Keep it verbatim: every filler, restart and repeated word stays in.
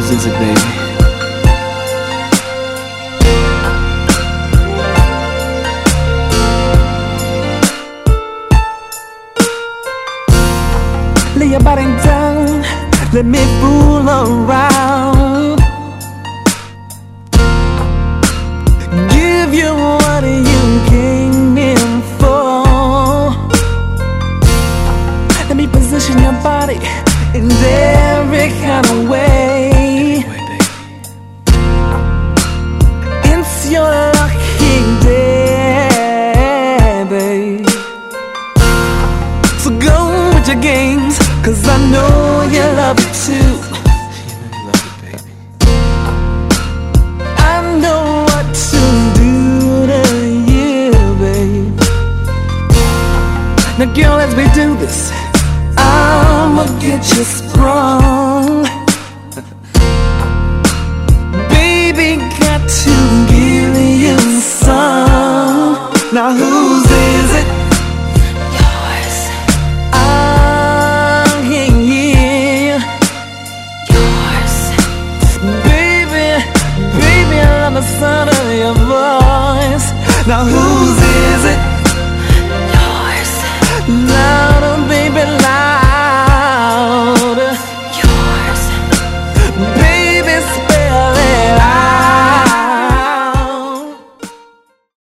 Whose is it, baby? Lay your body down, let me fool around. Give you what you came in for. Let me position your body in every kind of way. It's your lucky day, babe. So go with your games, 'cause I know you love it too. I know what to do to you, babe. Now girl, as we do this, I'ma get you sprung. Baby, got to